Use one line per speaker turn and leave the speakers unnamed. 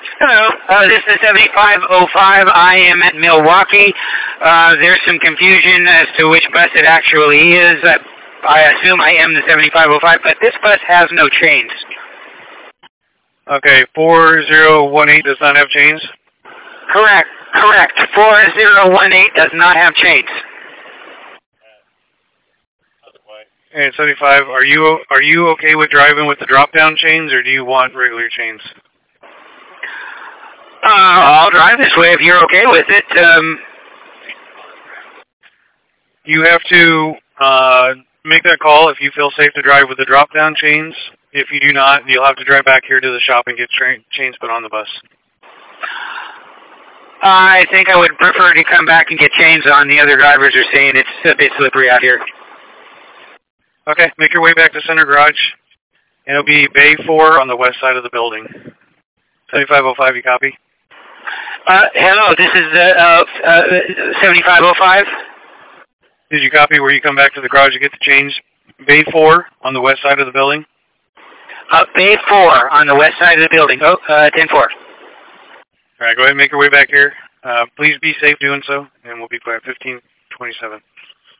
Hello, this is 7505. I am at Milwaukee. There's some confusion as to which bus it actually is. I assume I am the 7505, but this bus has no chains.
Okay, 4018 does not have chains?
Correct. 4018 does not have chains.
And 75, are you okay with driving with the drop-down chains, or do you want regular chains?
I'll drive this way if you're okay with it.
You have to make that call if you feel safe to drive with the drop-down chains. If you do not, you'll have to drive back here to the shop and get chains put on the bus.
I think I would prefer to come back and get chains on. The other drivers are saying it's a bit slippery out here.
Okay, make your way back to Center Garage, and it'll be Bay 4 on the west side of the building. 7505, you copy?
Hello, this is 7505.
Did you copy where you come back to the garage to get the chains? Bay 4 on the west side of the building?
Bay 4 on the west side of the building. 10-4.
All right, go ahead and make your way back here. Please be safe doing so, and we'll be quiet. 1527.